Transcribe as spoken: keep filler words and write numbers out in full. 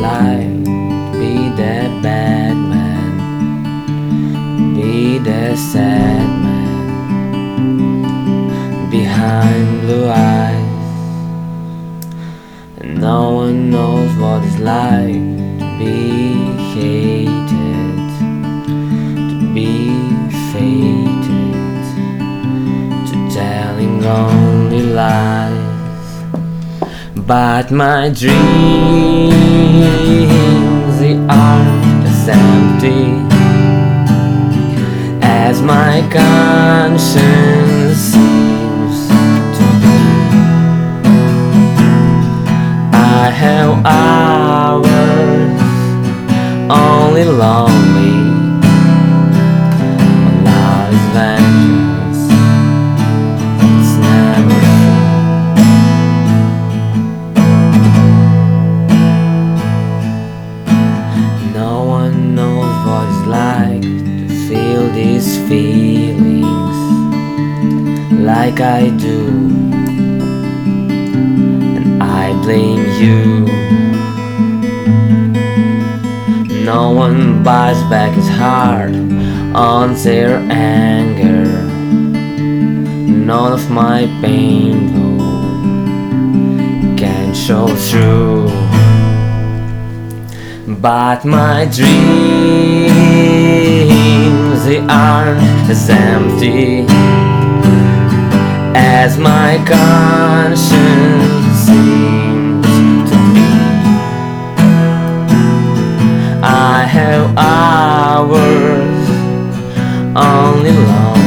like to be that bad man, be that sad man behind blue eyes. And no one knows what it's like to be hated, to be fated, to telling only lies. But my dreams, they aren't as empty as my conscience seems to be. I have hours only lonely, my love is vengeance, it's never true. No one knows what it's like to feel these feelings like I do, and I blame you. No one buys back his heart on their anger. None of my pain though can show through. But my dreams, they aren't as empty as my conscience seems to be. I have hours only long